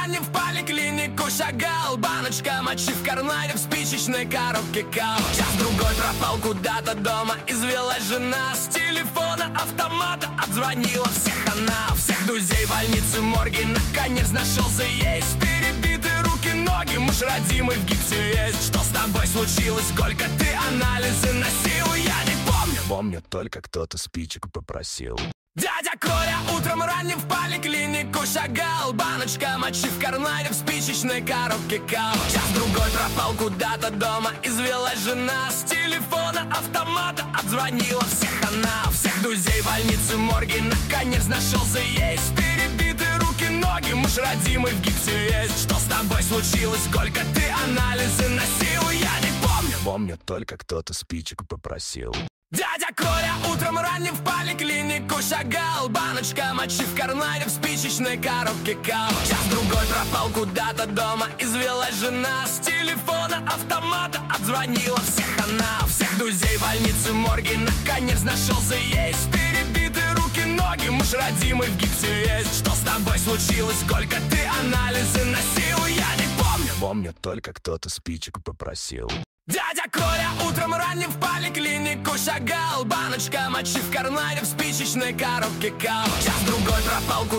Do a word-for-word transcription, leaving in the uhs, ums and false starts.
ранним в поликлинику шагал. Баночка мочи в кармане, в спичечной коробке кал. Час-другой пропал куда-то дома, извелась жена. С телефона автомата обзвонила всех она. Всех друзей, больницы, морги, наконец нашелся есть. Перебиты руки, ноги, муж родимый в гипсе есть. Что с тобой случилось, сколько ты анализы носил? Я не помню, помню, только кто-то спичек попросил. Дядя Коля утром ранним в поликлинику шагал. Баночка мочи в кармане, в спичечной коробке кал. Час-другой пропал куда-то дома, извелась жена. С телефона автомата обзвонила всех она. Всех друзей, больницы, морги, наконец нашелся есть. Перебиты руки, ноги, муж родимый в гипсе есть. Что с тобой случилось, сколько ты анализы носил? Я не помню, помню, только кто-то спичек попросил. Дядя Коля утром ранним в поликлинику шагал. Баночка мочи в кармане, в спичечной коробке кал. Час-другой пропал куда-то дома, извелась жена. С телефона автомата обзвонила всех она. Всех друзей, больницы, морги, наконец нашелся есть. Перебиты руки, ноги, муж родимый в гипсе есть. Что с тобой случилось, сколько ты анализы носил? Я не помню, помню, только кто-то спичек попросил. Дядя Коля утром ранним в поликлинику шагал. Баночка мочи в кармане, в спичечной коробке кал. Час-другой пропал